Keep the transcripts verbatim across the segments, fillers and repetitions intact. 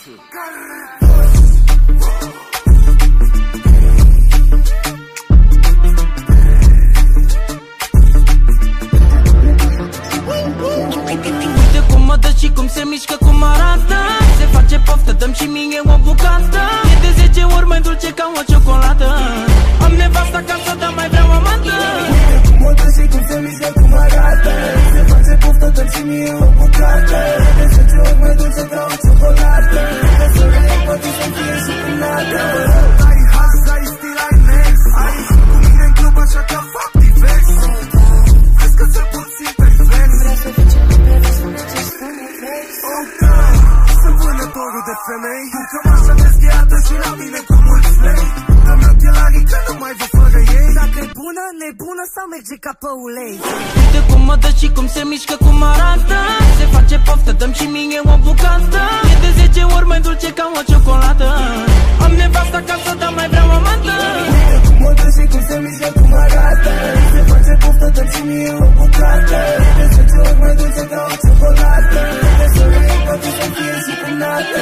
Uite cum mă dă și cum se mișcă, cum arată. Se face poftă, dăm și mie o bucată. E de zece ori mai dulce ca o ciocolată. Am nevasta acasă, dar mai vreau amantă. Uite cum mă dă și cum se mișcă, cum arată. Se face poftă, dăm și mie o bucată. E de zece ori mai dulce ca o ciocolată. Că să rămân, poate să-mi fie și cu nată. Ai haz, ai stil, ai next. Ai cu mine în club, așa ca fac divers. Crezi că ți-l puțin perfect. Vreau să fii ce mai previs, nu ce spune flex. Sunt vânătorul de femei, cu cămașa dezgheată și la mine cu mulți lei. Dă-mi ochelarii că nu mai vă fără ei. Dacă e bună, nebună sau merge ca pe ulei. Uite cum mă dă și cum se mișcă, cum arată. Se face poftă, dăm și mie o bucată. E de zece ori mai dulce ca o ciocolată. Am nevasta acasă, dar mai vreau amantă. Uite cum mă dă și cum se mișcă, cum arată. Se face poftă, dăm și mie o bucată. E de zece ori mai dulce ca o ciocolată. Că să rămân, poate să-mi fie și cu nată.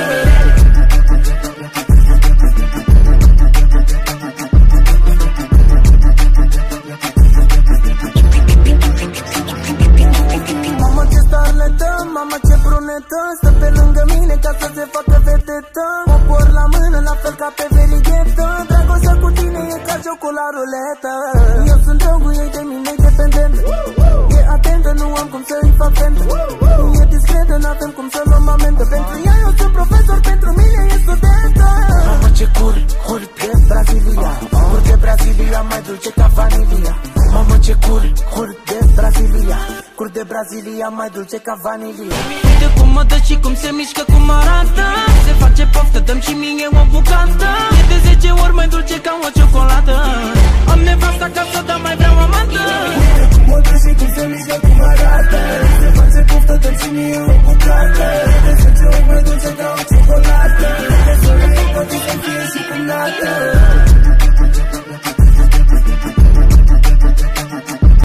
Mama ce brunetă, stă pe lângă mine ca să se facă vedetă. O por la mână, la fel ca pe verighetă. Dragostea cu tine e ca jocul la ruletă. Eu sunt dragul ei, de mine dependent. E atentă, nu am cum să-i fac ventă. E discretă, n-avem cum să luăm amendă. Pentru ea eu sunt profesor, pentru mine e studentă. Mamă ce cur, cur de Brazilia. Cur de Brazilia, mai dulce ca vanilia. Mamă ce cur, cur de Brazilia. Cur de Brazilia, mai dulce ca vanilia. Uite cum mă dă și cum se mișcă, cum arată. Se face poftă, dăm și mie o bucată. E de zece ori mai dulce ca o ciocolată. Am nevasta acasă, dar mai vreau amantă. Uite cum mă dă și cum se mișcă, cum arată. Se face poftă, dăm și mie o bucată. E de zece ori mai dulce ca o ciocolată. Că să rămân, poate să-mi fie și cu nată.